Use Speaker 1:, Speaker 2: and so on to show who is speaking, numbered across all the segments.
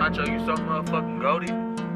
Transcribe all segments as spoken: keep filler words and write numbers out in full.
Speaker 1: Nacho, you so motherfucking goaty.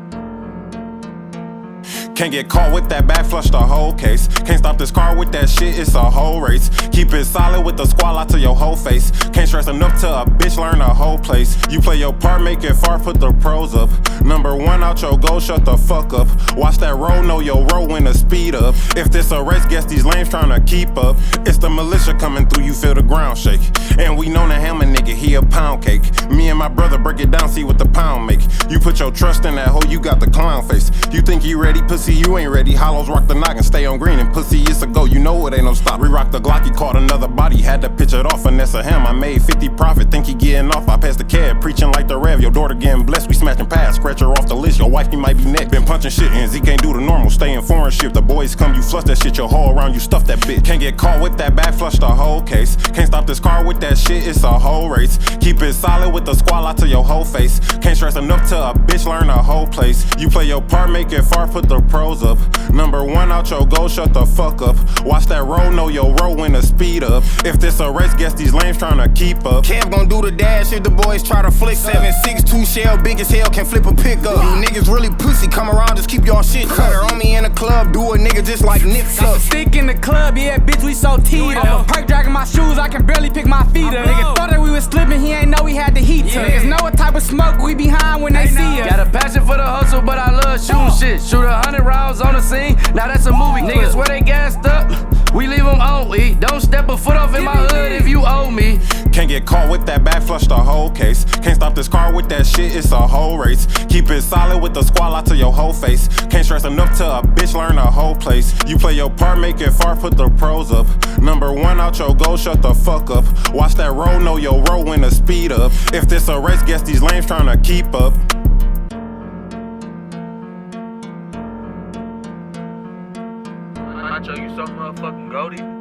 Speaker 2: Can't get caught with that back flush the whole case. Can't stop this car with that shit, it's a whole race. Keep it solid with the squall out to your whole face. Can't stress enough to a bitch learn a whole place. You play your part, make it far, put the pros up. Number one out your goal, shut the fuck up. Watch that roll, know your roll when the speed up. If this a race, guess these lanes tryna keep up. It's the militia coming through, you feel the ground shake. And we know the hammer nigga, he a pound cake. Me and my brother break it down, see what the pound make. You put your trust in that hoe, you got the clown face. You think you ready, pussy, you ain't ready. Hollows rock the knock and stay on green, and pussy it's a go, you know it ain't no stop. We rock the Glocky, caught another body, had to pitch it off, finesse of him. I made fifty profit, think he getting off. I passed the cab, preaching like the Rev. Your daughter getting blessed, we smashing past, scratch her off the list. Your wife, he might be next. Been punching shit and Z can't do the normal, stay in foreign ship. The boys come, you flush that shit, your haul around, you stuff that bitch. Can't get caught with that back flush the whole case. Can't stop this car with that shit, it's a whole race. Keep it solid with the squall out to your whole face. Can't stress enough to a bitch learn a whole place. You play your part, make it far, put the pros up. Number one out your goal, shut the fuck up. Watch that roll, know your roll when the speed up. If this a race, guess these lanes tryna keep up.
Speaker 3: Cam gon' do the dash if the boys try to flick. Seven six two shell, big as hell, can flip a pickup. You niggas really pussy, come around, just keep y'all shit cutter. On me in the club, do a nigga just like Nip
Speaker 4: Got the stick in the club, yeah, bitch, we so teed up. Perk dragging my shoes, I can barely pick my feet up. Nigga thought that we was slipping, he ain't know we had the heat yeah. Niggas know what type of smoke we behind when they, they see us.
Speaker 5: Got a passion for the hustle, but I love shooting oh. shit. Shoot a hundred rounds on the scene, now that's a movie. Clip. Niggas where they gassed up, we leave them on E. Don't step a foot off in my hood if you owe me.
Speaker 2: Can't get caught with that back flush the whole case. Can't stop this car with that shit, it's a whole race. Keep it solid with the squall out to your whole face. Can't stress enough to a bitch learn a whole place. You play your part, make it far, put the pros up. Number one out your goal, shut the fuck up. Watch that roll, know your roll when the speed up. If this a race, guess these lanes tryna keep up.
Speaker 1: Nacho, you so motherfucking goaty.